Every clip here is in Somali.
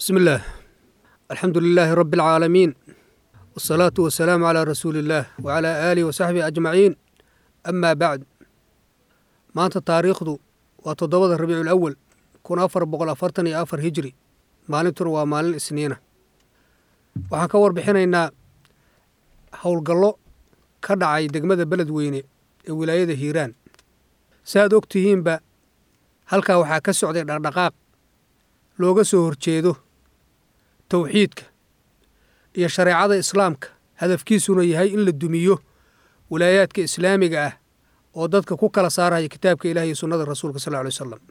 بسم الله. الحمد لله رب العالمين، والصلاة والسلام على رسول الله وعلى آله وصحبه أجمعين. أما بعد، maanta taariikhdu waa 7 Rabiicul Awwal 1444 Hijri. Maalintuna waa maalin Isniina. Waxaan ka warbixinaynaa howlgallo ka dhacay degmada Beledweyne ee wilaayada Hiiraan. Saad ogtihiinba halkaa waxaa ka socday dhaqdhaqaaq looga soo horjeedo tawxiidka iyo shareecada islaamka, hadafkiisuna yahay in la dumiyo wilaayaadka islaamiga ah oo dadka ku kala saaraya kitaabka Ilaahay iyo sunnada rasuulka sallallahu alayhi wasallam.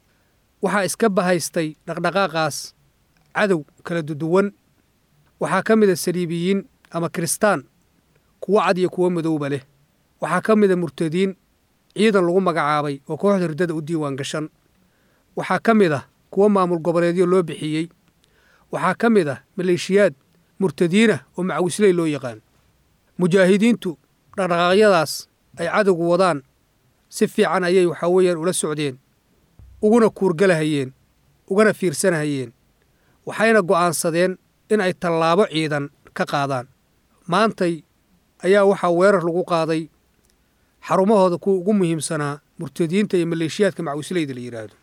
Waxaa iska bahaystay dhaqdhaqaaqaas cadow kala duwan. waxaa ka mid ah saliibiyiin ama kristaan, kuwa cad iyo kuwa madowba leh. waxaa ka mid ah murtadiin ciidan lagu magacaabay oo kooxda ridada u diiwaan gashan. waxaa ka mid ah kuwa maamul goboleedyo loo bixiyey. waxaa ka mid ah maleeshiyaad murtadiina oo macawisley loo yaqaan. mujaahidiintu dhaqdhaqaaqyadaas ay cadowgu wadaan si fiican ayay ula socdeen, uguna kuurgalahayeen, ugana fiirsanahayeen. waxayna go'aansadeen in ay tallaabo ciidan ka qaadaan. maantay ayaa waxaa weerar lagu qaaday xarumahooda kuwa ugu muhiimsanaa murtadiinta iyo maleeshiyaadka macawisleyda la yidhaahdo.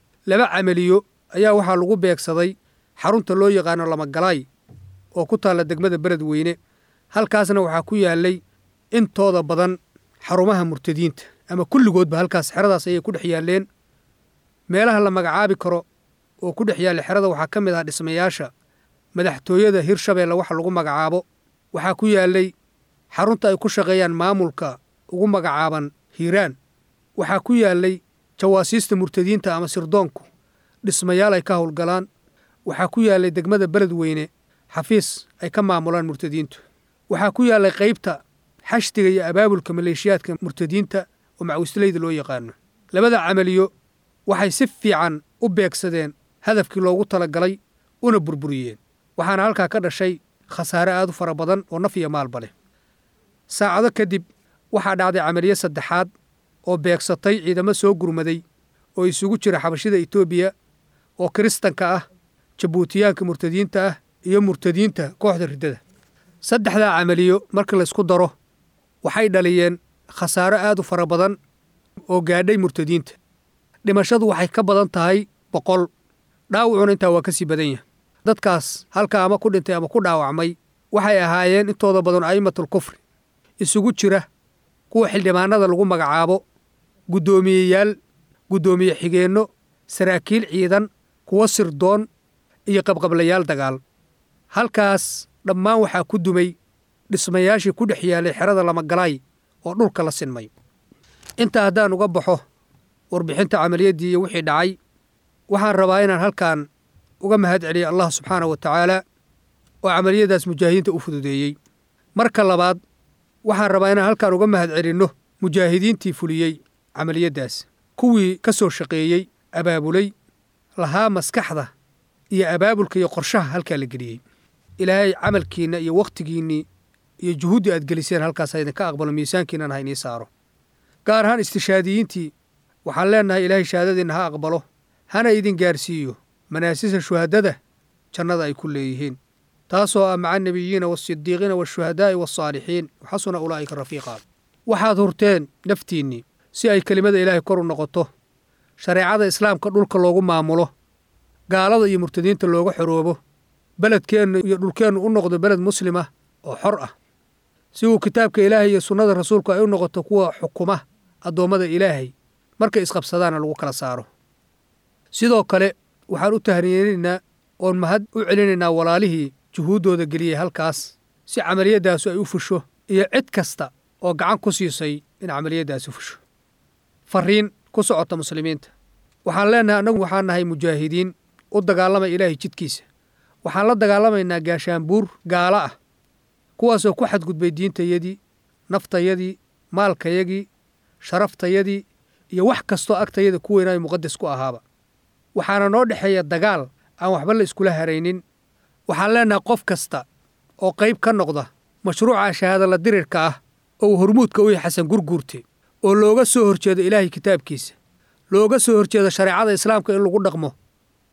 2 camaliyo ayaa waxaa lagu beegsaday xarunta loo yaqaano Lamagalaay oo ku taalla degmada Beledweyne. halkaasna waxaa ku yaallay intooda badan xarumaha murtadiinta, ama kulligoodba halkaas xeradaas ayay ku dhex yaalleen. meelaha la magacaabi karo oo ku dhex yaalla xerada waxaa ka mid ah dhismayaasha madaxtooyada Hirshabeelle waxa lagu magacaabo. waxaa ku yaallay xarunta ay ku shaqeeyaan maamulka ugu magacaaban Hiiraan. waxaa ku yaallay jawaasiista murtadiinta ama sirdoonku dhismayaal ay ka howlgalaan. waxaa ku yaallay degmada Beledweyne xafiis ay ka maamulaan murtadiintu. waxaa ku yaallay qaybta xashtiga iyo abaabulka maleeshiyaadka murtadiinta oo macawisleyda loo yaqaano. 2 camaliyo waxay si fiican u beegsadeen hadafkii loogu talagalay una burburiyeen. waxaana halkaa ka dhashay khasaare aad u fara badan oo naf iyo maalba leh. saacado kadib waxaa dhacday camaliyo saddexaad oo beegsatay ciidamo soo gurmaday oo isugu jira xabashida Itoobiya oo kiristanka ah, jabuutiyaanka murtadiinta ah iyo murtadiinta kooxda ridada. 3 camaliyo marka la isku daro waxay dhaliyeen khasaare aad u fara badan oo gaadhay murtadiinta. dhimashadu waxay ka badan tahay 100, dhaawacuna intaa waa ka sii badan yahay. dadkaas halka ama ku dhintay ama ku dhaawacmay waxay ahaayeen intooda badan a'immatul kufri, isugu jira kuwa xildhibaanada lagu magacaabo, guddoomiyeyaal, guddoomiye xigeenno, saraakiil ciidan, kuwa sirdoon iyo qabqablayaal dagaal. halkaas dhammaan waxaa ku dumay dhismayaashii ku dhex yaallay xerada Lamagalaay oo dhulka la sinmay. intaa haddaan uga baxo warbixinta camaliyaddii iyo wixii dhacay, waxaan rabaa inaan halkan uga mahadceliyo Allah subxaanahu wa tacaala oo camaliyadaas mujaahidiinta u fududeeyey. marka labaad waxaan rabaa inaan halkan uga mahadcelinno mujaahidiintii fuliyey camaliyadaas, kuwii ka soo shaqeeyey, abaabulay, lahaa maskaxda iyo abaabulka iyo qorshaha halkaa la geliyey. ilaahay camalkiinna iyo wakhtigiinnii iyo juhuuddii aad geliseen halkaas idinka aqbalo, miisaankiinnana ha inii saaro. gaar ahaan istishaadiyiintii waxaan leennahay ilaahay shahaadadiinna ha aqbalo, hana idin gaarsiiyo manaasisa shuhadada jannada ay ku leeyihiin, taasoo ah maca annebiyiina waasidiiqiina waashuhadaa'i waasaalixiin waxasuna ulaa'ika rafiiqaa. waxaad hurteen naftiinnii si ay kelimada ilaahay kor u noqoto, shareecada islaamka dhulka loogu maamulo, gaalada iyo murtadiinta looga xoroobo, beledkeennu iyo dhulkeennu u noqdo beled muslim ah oo xor ah, si uu kitaabka ilaahay iyo sunnada rasuulku ay u noqoto kuwa xukuma addoommada ilaahay markay isqabsadaana lagu kala saaro. sidoo kale waxaan u tahniyeynaynaa oon mahad u celinaynaa walaalihii juhuuddooda geliyey halkaas si camaliyadaasu ay u fusho, iyo cid kasta oo gacan ku siisay in camaliyaddaasi fusho. farriin ku socota muslimiinta waxaan leennahay annagu waxaan nahay mujaahidiin u dagaalamay ilaahay jidkiisa. waxaan la dagaalamaynaa gaashaanbuur gaalo ah, kuwaasoo ku xadgudbay diintayadii, naftayadii, maalkayagii, sharaftayadii iyo wax kastoo agtayada ku weynaayo muqaddas ku ahaaba. waxaana noo dhexeeya dagaal aan waxba la iskula haraynin. waxaan leennahay qof kasta oo qayb ka noqda mashruuca shahaadala dirirka ah oo uu hormuudka u yahay Xasan Gurguurte, oo looga soo horjeedo ilaahay kitaabkiisa, looga soo horjeedo shareecada islaamka in lagu dhaqmo,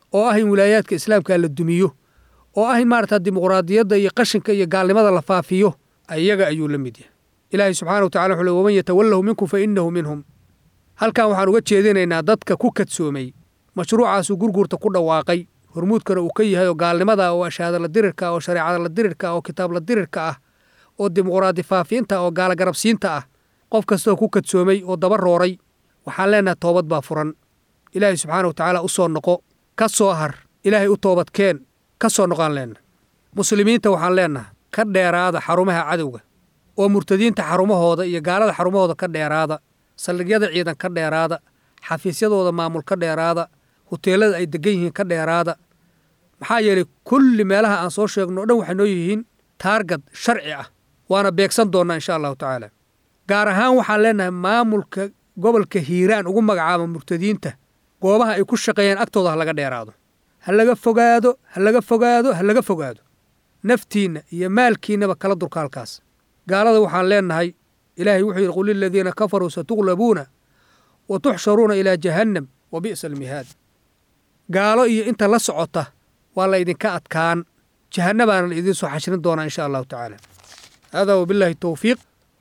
oo ah in wilaayaadka islaamka la dumiyo oo ah in maarata dimuqraadiyadda iyo qashinka iyo gaalnimada la faafiyo ayaga ayuu la mid yahay ilaahay subxaana wa tacala wuxuu leey waman yatawallahu minkum fa innahu minhum halkan waxaan uga jeedinaynaa dadka ku kadsoomay mashruucaasuu gurguurta ku dhawaaqay hormuudkana uu ka yahay oo gaalnimada oo ashaada la dirirka oo shareecada la dirirka oo kitaab la dirirka ah oo dimuqraadi faafiinta oo gaala garabsiinta ah qof kastoo ku kadsoomay oo daba rooray waxaan leenahay toobad baa furan ilaahay subxaana wa tacaala u soo noqo ka soo har ilaahay u toobadkeen ka soo noqaan leenna muslimiinta waxaan leennahay ka dheeraada xarumaha cadowga oo murtadiinta xarumahooda iyo gaalada xarumahooda ka dheeraada saldhigyada ciidan ka dheeraada xafiisyadooda maamul ka dheeraada huteelada ay degan yihiin ka dheeraada maxaa yeelay kulli meelaha aan soo sheegno o dhan waxay noo yihiin taargad sharci ah waana beegsan doonnaa insha allahu tacaala gaar ahaan waxaan leennahay maamulka gobolka hiiraan ugu magacaaba murtadiinta goobaha ay ku shaqeeyaan agtooda ha laga dheeraado ha laga fogaado ha laga fogaado ha laga fogaado naftiinna iyo maalkiinnaba kala durka halkaas gaalada waxaan leennahay ilaahay wuxuu yidhi qul liladiina kafaruu satuglabuuna wa tuxsharuuna ilaa jahannam wa bi'sa almihaad gaalo iyo inta la socota waa la idinka adkaan jahannabaana la idiin soo xashrin doonaa insha allahu tacaala haadaa wabilaahi towfiiq